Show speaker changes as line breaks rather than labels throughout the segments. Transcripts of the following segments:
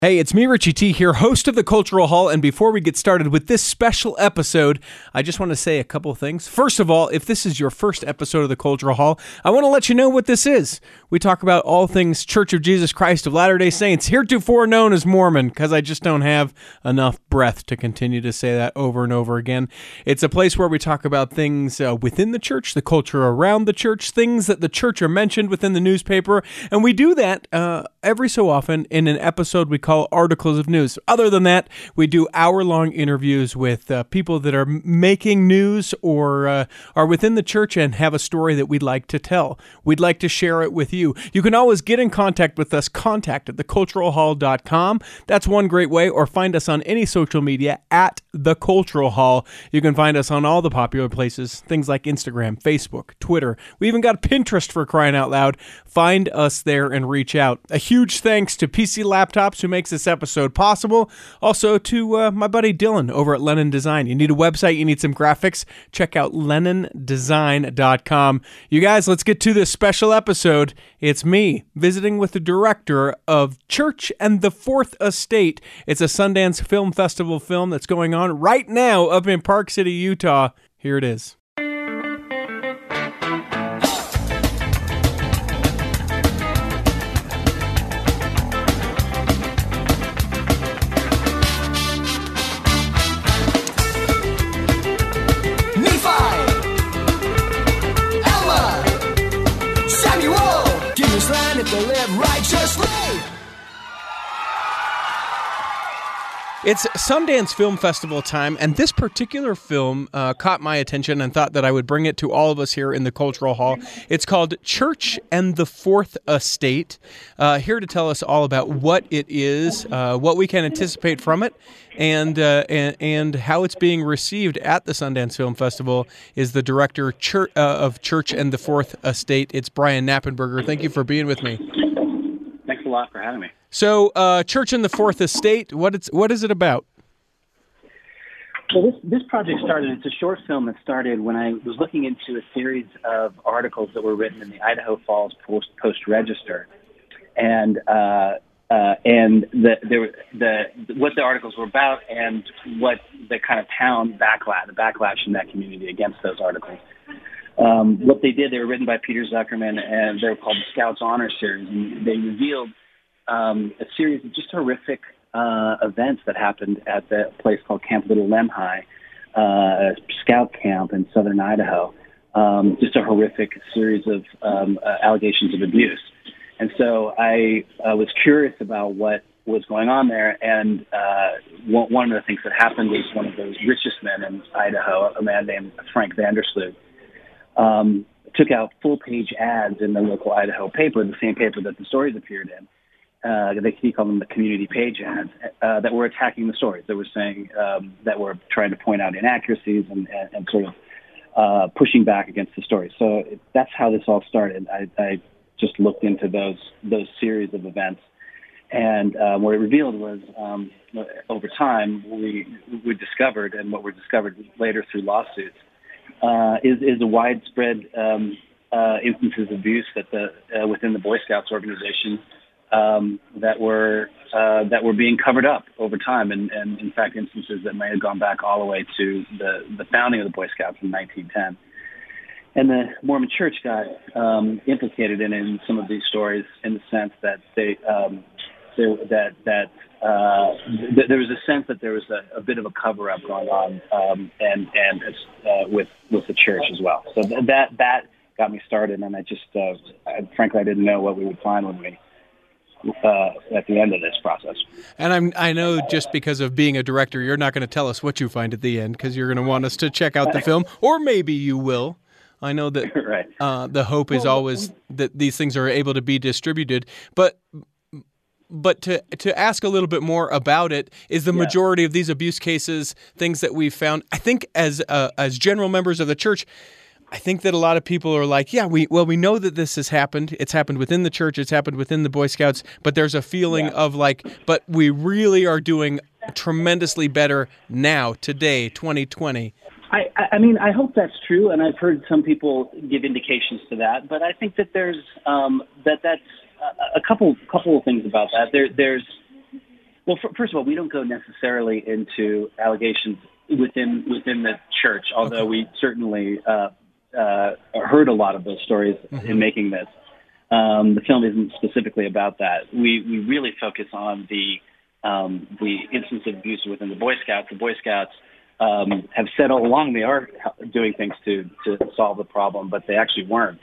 Hey, it's me, Richie T, here, host of The Cultural Hall, and before we get started with this special episode, I just want to say a couple things. First of all, if this is your first episode of The Cultural Hall, I want to let you know what this is. We talk about all things Church of Jesus Christ of Latter-day Saints, heretofore known as Mormon, because I just don't have enough breath to continue to say that over and over again. It's a place where we talk about things within the church, the culture around the church, things that the church are mentioned within the newspaper, and we do that every so often in an episode we call Articles of News. Other than that, we do hour-long interviews with people that are making news or are within the church and have a story that we'd like to tell. We'd like to share it with you. You can always get in contact with us, contact at theculturalhall.com. That's one great way, or find us on any social media at The Cultural Hall. You can find us on all the popular places, things like Instagram, Facebook, Twitter. We even got Pinterest, for crying out loud. Find us there and reach out. A huge thanks to PC Laptops, who makes this episode possible. Also to my buddy Dylan over at Lennon Design. You need a website, you need some graphics, check out lennondesign.com. You guys, let's get to this special episode. It's me visiting with the director of Church and the Fourth Estate. It's a Sundance Film Festival film that's going on right now up in Park City, Utah. Here it is. It's Sundance Film Festival time, and this particular film caught my attention and thought that I would bring it to all of us here in the Cultural Hall. It's called Church and the Fourth Estate. Here to tell us all about what it is, what we can anticipate from it, and how it's being received at the Sundance Film Festival is the director of Church and the Fourth Estate. It's Brian Knappenberger. Thank you for being with me.
Thanks a lot for having me.
So, Church and the Fourth Estate, what is it about?
Well, this project started, it's a short film that started when I was looking into a series of articles that were written in the Idaho Falls Post-Register. And what the articles were about and what the kind of town backlash in that community against those articles. What they did, they were written by Peter Zuckerman, and they were called the Scouts Honor Series, and they revealed a series of just horrific events that happened at the place called Camp Little Lemhi, a scout camp in southern Idaho. Just a horrific series of allegations of abuse. And so I was curious about what was going on there, and one of the things that happened was one of the richest men in Idaho, a man named Frank Vandersloot, took out full-page ads in the local Idaho paper, the same paper that the stories appeared in. He called them the community page ads, that were attacking the stories. That were saying that were trying to point out inaccuracies and sort of pushing back against the stories. So that's how this all started. I just looked into those series of events, and what it revealed was over time we discovered, and what we discovered later through lawsuits, is a widespread instances of abuse that within the Boy Scouts organization. That were being covered up over time, and in fact instances that may have gone back all the way to the founding of the Boy Scouts in 1910. And the Mormon Church got implicated in some of these stories in the sense that there was a sense that there was a bit of a cover up going on, and with the church as well. So that got me started, and I just frankly I didn't know what we would find when we. At the end of this process. And
I know just because of being a director, you're not going to tell us what you find at the end because you're going to want us to check out the film, or maybe you will. I know that
right.
The hope is always that these things are able to be distributed, but to ask a little bit more about it, is the majority of these abuse cases things that we've found, I think as general members of the church, I think that a lot of people are like, we know that this has happened. It's happened within the church. It's happened within the Boy Scouts. But there's a feeling of like, but we really are doing tremendously better now, today, 2020.
I mean, I hope that's true, and I've heard some people give indications to that. But I think that there's that's a couple of things about that. There's Well, first of all, we don't go necessarily into allegations within the church, although we certainly heard a lot of those stories in making this. The film isn't specifically about that. We really focus on the instance of abuse within the Boy Scouts. The Boy Scouts have said all along they are doing things to solve the problem, but they actually weren't.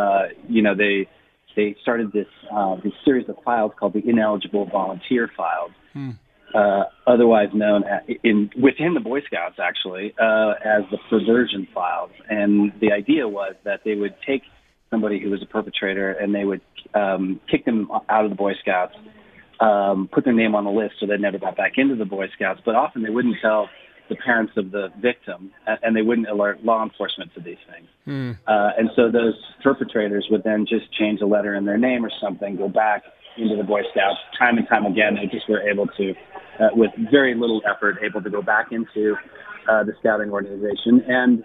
They started this series of files called the Ineligible Volunteer Files, otherwise known within the Boy Scouts actually as the Perversion Files. And the idea was that they would take somebody who was a perpetrator and they would kick them out of the Boy Scouts, put their name on the list so they never got back into the Boy Scouts. But often they wouldn't tell the parents of the victim, and they wouldn't alert law enforcement to these things. And so those perpetrators would then just change a letter in their name or something, go back into the Boy Scouts time and time again. They just were able to, with very little effort, able to go back into the scouting organization. And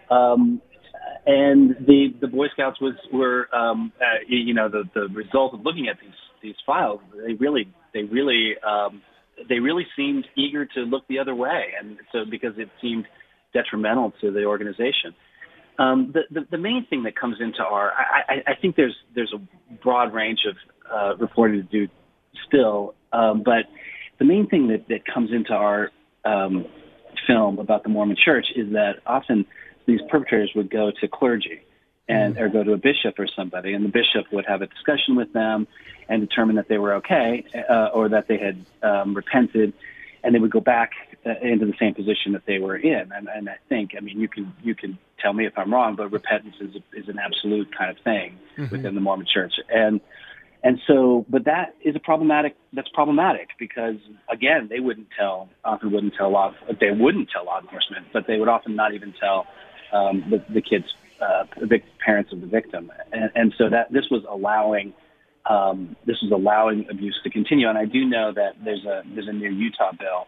the Boy Scouts were the result of looking at these files. They really seemed eager to look the other way, and so because it seemed detrimental to the organization. The main thing that comes into I think there's a broad range of reporting to do still, but the main thing that comes into our film about the Mormon Church is that often these perpetrators would go to clergy or go to a bishop or somebody, and the bishop would have a discussion with them and determine that they were okay or that they had repented, and they would go back into the same position that they were in. And I think, you can tell me if I'm wrong, but repentance is an absolute kind of thing within the Mormon Church. And so, but that is problematic because, again, they wouldn't tell law enforcement, but they would often not even tell the kids, the parents of the victim. And so that this was allowing abuse to continue. And I do know that there's a new Utah bill.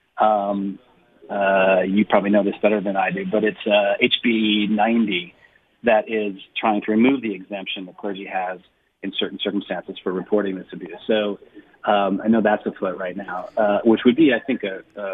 You probably know this better than I do, but it's HB 90 that is trying to remove the exemption that clergy has in certain circumstances for reporting this abuse. So I know that's afoot right now, which would be, I think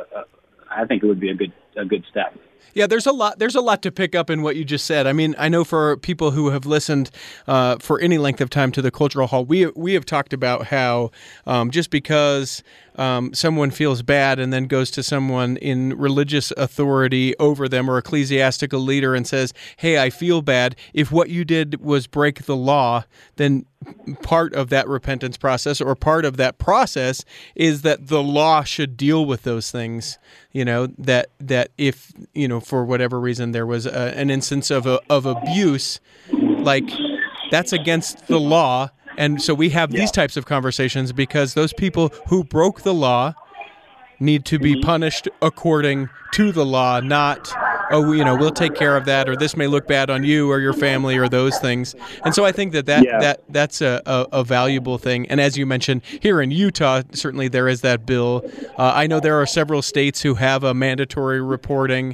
it would be a good step.
Yeah, there's a lot to pick up in what you just said. I mean, I know for people who have listened for any length of time to the Cultural Hall, we have talked about how just because someone feels bad and then goes to someone in religious authority over them or ecclesiastical leader and says, "Hey, I feel bad," if what you did was break the law, then part of that repentance process or part of that process is that the law should deal with those things. That if, for whatever reason there was an instance of abuse, like that's against the law. And so we have these types of conversations because those people who broke the law need to be punished according to the law, not, we'll take care of that, or this may look bad on you or your family or those things. And so I think that's a valuable thing. And as you mentioned, here in Utah, certainly there is that bill. I know there are several states who have a mandatory reporting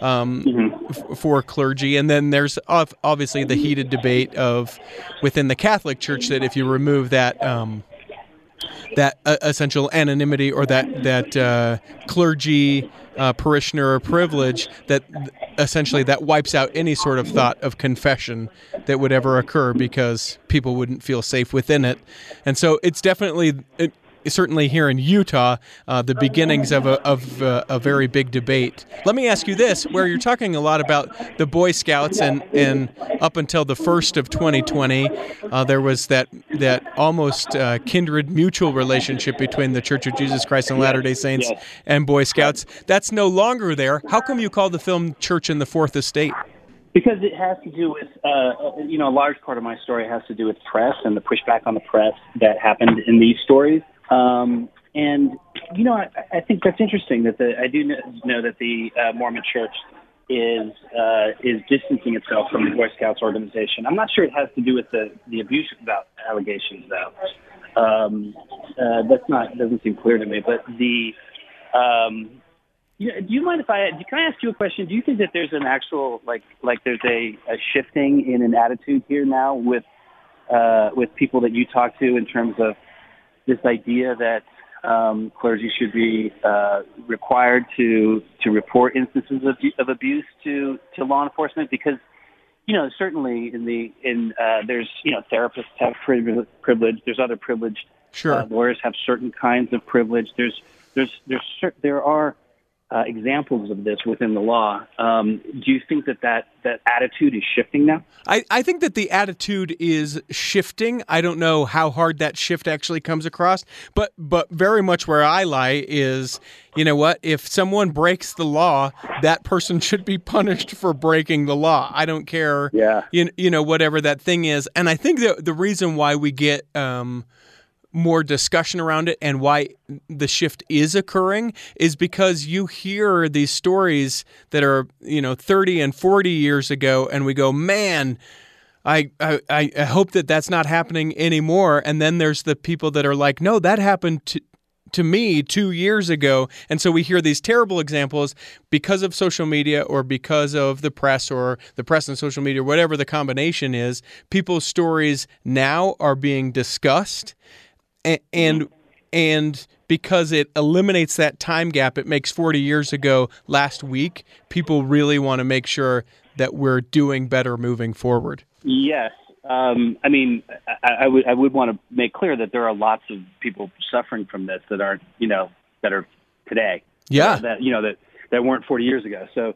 for clergy. And then there's obviously the heated debate within the Catholic Church that if you remove that essential anonymity or that clergy parishioner privilege, that essentially that wipes out any sort of thought of confession that would ever occur because people wouldn't feel safe within it. And so it's definitely certainly here in Utah, the beginnings of a very big debate. Let me ask you this, where you're talking a lot about the Boy Scouts and up until the 1st of 2020, there was that almost kindred mutual relationship between the Church of Jesus Christ and Latter-day Saints and Boy Scouts. That's no longer there. How come you call the film Church in the Fourth Estate?
Because it has to do with, a large part of my story has to do with press and the pushback on the press that happened in these stories. I think that's interesting that I do know that the Mormon Church is distancing itself from the Boy Scouts organization. I'm not sure it has to do with the abuse allegations, though. Doesn't seem clear to me. But do you mind can I ask you a question? Do you think that there's an actual like there's a shifting in an attitude here now with people that you talk to in terms of this idea that Clergy should be required to report instances of abuse to law enforcement because, certainly there's therapists have privilege. There's other privileged
Sure.
lawyers have certain kinds of privilege. There are examples of this within the law. Do you think that attitude is shifting now?
I think that the attitude is shifting. I don't know how hard that shift actually comes across, but very much where I lie is, you know what? If someone breaks the law, that person should be punished for breaking the law. I don't care, whatever that thing is. And I think that the reason why we get more discussion around it and why the shift is occurring is because you hear these stories that are, 30 and 40 years ago, and we go, man, I hope that that's not happening anymore. And then there's the people that are like, no, that happened to me 2 years ago. And so we hear these terrible examples because of social media or because of the press or the press and social media, whatever the combination is. People's stories now are being discussed. And because it eliminates that time gap, it makes 40 years ago last week, people really want to make sure that we're doing better moving forward.
Yes. I would want to make clear that there are lots of people suffering from this that aren't, that are today.
Yeah.
That weren't 40 years ago. So,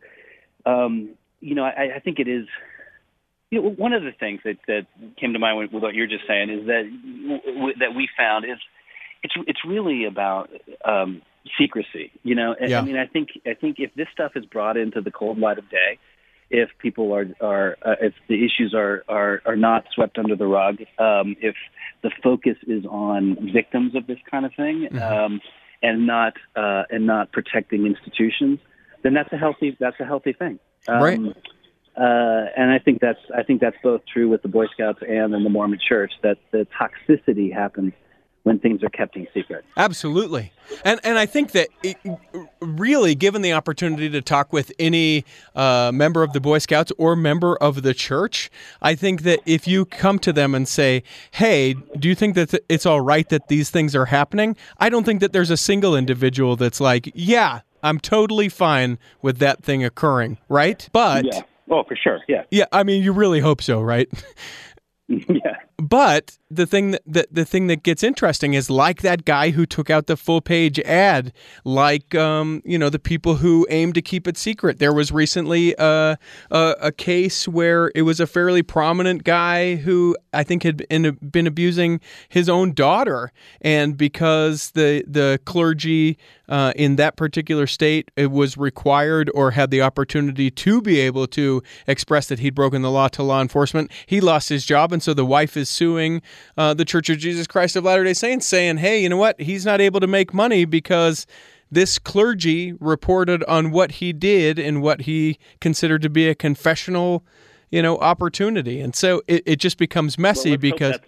I think it is. One of the things that came to mind with what you're just saying is that we found is it's really about secrecy. Yeah. I think if this stuff is brought into the cold light of day, if people are if the issues are not swept under the rug, if the focus is on victims of this kind of thing, and not protecting institutions, then that's a healthy thing.
Right.
And I think that's both true with the Boy Scouts and in the Mormon Church, that the toxicity happens when things are kept in secret.
Absolutely. And I think that really, given the opportunity to talk with any member of the Boy Scouts or member of the church, I think that if you come to them and say, hey, do you think that it's all right that these things are happening? I don't think that there's a single individual that's like, yeah, I'm totally fine with that thing occurring, right? But...
Yeah. Oh, for sure. Yeah.
Yeah. I mean, you really hope so, right?
Yeah.
But the thing that gets interesting is, like that guy who took out the full page ad, like the people who aim to keep it secret. There was recently a case where it was a fairly prominent guy who I think had been abusing his own daughter, and because the clergy in that particular state, it was required or had the opportunity to be able to express that he'd broken the law to law enforcement, he lost his job, and so the wife is suing the Church of Jesus Christ of Latter-day Saints, saying, hey, you know what? He's not able to make money because this clergy reported on what he did and what he considered to be a confessional, opportunity. And so it just becomes messy because...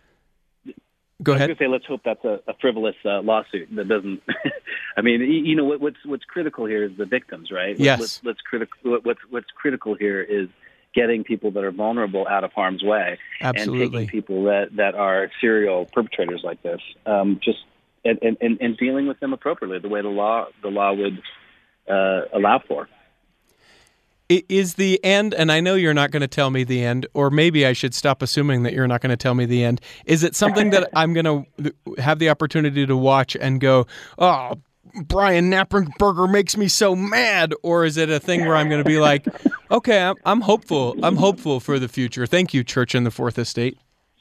Go ahead.
I was going to say, let's hope that's a frivolous lawsuit that doesn't... I mean, what's critical here is the victims, right?
Yes.
What's critical here is getting people that are vulnerable out of harm's way.
Absolutely.
And taking people that are serial perpetrators like this, and dealing with them appropriately, the way the law would allow for.
It is the end, and I know you're not going to tell me the end, or maybe I should stop assuming that you're not going to tell me the end. Is it something that I'm going to have the opportunity to watch and go, oh, Brian Knappenberger makes me so mad? Or is it a thing where I'm going to be like, okay, I'm hopeful. I'm hopeful for the future. Thank you, Church in the Fourth Estate.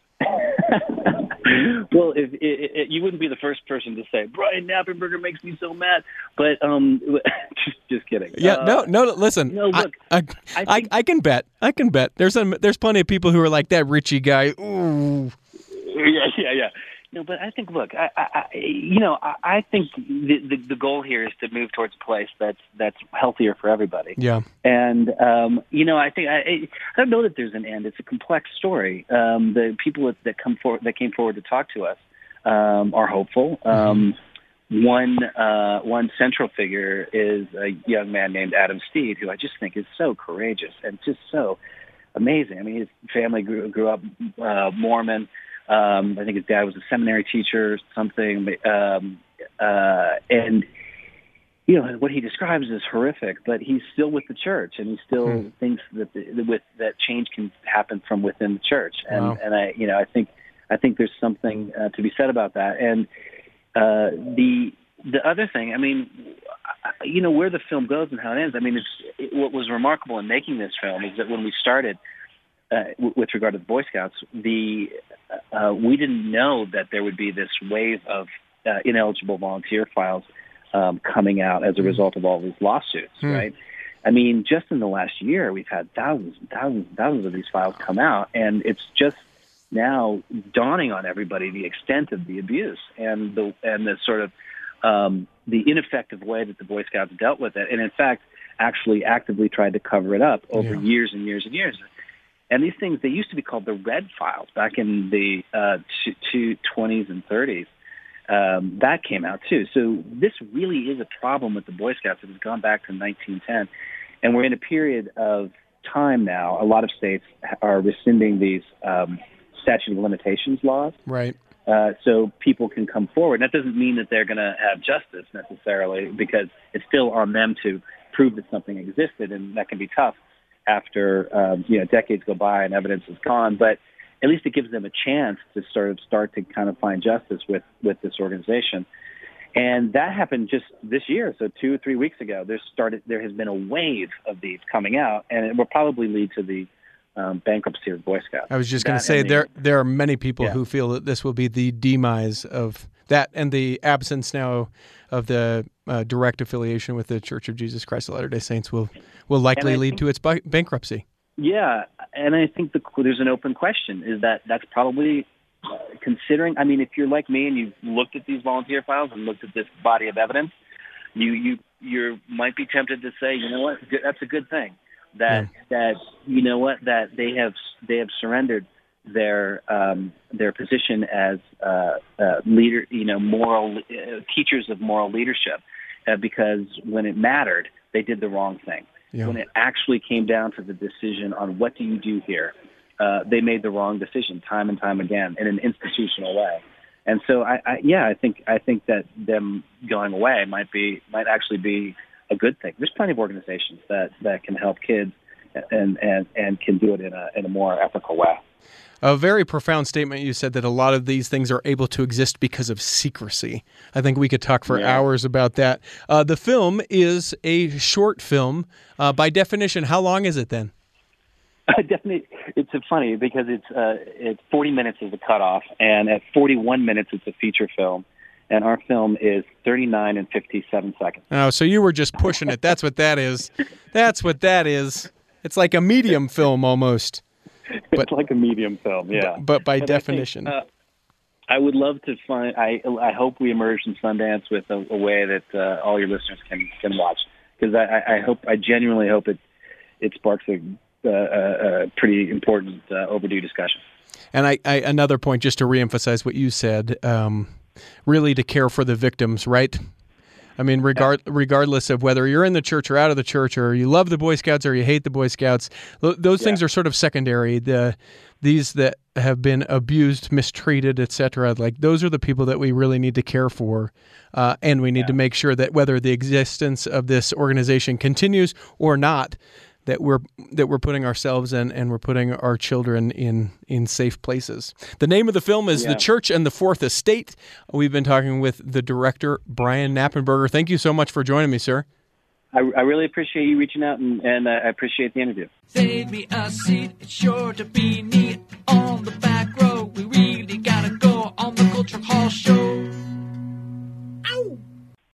Well, if you wouldn't be the first person to say Brian Knappenberger makes me so mad, but just kidding.
Yeah, no. Listen,
no, look,
I can bet. There's plenty of people who are like that Richie guy. Ooh.
Yeah. No, but I think, look, I think the goal here is to move towards a place that's healthier for everybody.
Yeah.
And I think I don't know that there's an end. It's a complex story. The people that came forward to talk to us are hopeful. One central figure is a young man named Adam Steed, who I just think is so courageous and just so amazing. I mean, his family grew up Mormon. I think his dad was a seminary teacher or something. and you know what he describes is horrific, but he's still with the church, and he still thinks that that change can happen from within the church. And
Wow.
and I think there's something to be said about that. And the other thing, I mean, you know, where the film goes and how it ends. I mean, what was remarkable in making this film is that when we started with regard to the Boy Scouts, we didn't know that there would be this wave of ineligible volunteer files coming out as a result of all these lawsuits, right? I mean, just in the last year, we've had thousands and thousands and thousands of these files come out, and it's just now dawning on everybody the extent of the abuse and the sort of the ineffective way that the Boy Scouts dealt with it, and in fact, actually actively tried to cover it up over years and years and years. And these things, they used to be called the Red Files back in the 20s and 30s. That came out too. So this really is a problem with the Boy Scouts that has gone back to 1910. And we're in a period of time now. A lot of states are rescinding these statute of limitations laws.
Right.
So people can come forward. And that doesn't mean that they're going to have justice necessarily, because it's still on them to prove that something existed, and that can be tough after decades go by and evidence is gone. But at least it gives them a chance to sort of start to kind of find justice with this organization. And that happened just this year. So 2 or 3 weeks ago, there has been a wave of these coming out, and it will probably lead to the bankruptcy of Boy Scouts.
I was just going to say there are many people who feel that this will be the demise of that, and the absence now of the direct affiliation with the Church of Jesus Christ of Latter-day Saints will likely lead to its bankruptcy.
Yeah, and I think there's an open question. Is that's probably considering? I mean, if you're like me and you've looked at these volunteer files and looked at this body of evidence, you might be tempted to say, you know what, that's a good thing. That you know what, that they have surrendered their position as leader, moral teachers of moral leadership, because when it mattered, they did the wrong thing. Yeah. When it actually came down to the decision on what do you do here, they made the wrong decision time and time again in an institutional way. And so I think that them going away might actually be a good thing. There's plenty of organizations that can help kids and can do it in a more ethical way.
A very profound statement. You said that a lot of these things are able to exist because of secrecy. I think we could talk for hours about that. The film is a short film. By definition, how long is it then?
Definitely, it's funny because it's 40 minutes is the cutoff, and at 41 minutes it's a feature film. And our film is 39 and 57 seconds.
Oh, so you were just pushing it. That's what that is. That's what that is. It's like a medium film almost.
It's like a medium film, yeah.
But by definition.
I would love to find, I hope we emerge from Sundance with a way that all your listeners can watch. Because I genuinely hope it sparks a pretty important overdue discussion.
And I another point, just to reemphasize what you said, really to care for the victims, right? I mean, regardless of whether you're in the church or out of the church, or you love the Boy Scouts or you hate the Boy Scouts, those things are sort of secondary. These that have been abused, mistreated, etc., like those are the people that we really need to care for, and we need to make sure that whether the existence of this organization continues or not, that we're putting ourselves and we're putting our children in safe places. The name of the film is The Church and the Fourth Estate. We've been talking with the director, Brian Knappenberger. Thank you so much for joining me, sir.
I really appreciate you reaching out, and I appreciate the interview.
Save me a seat, it's sure to be neat.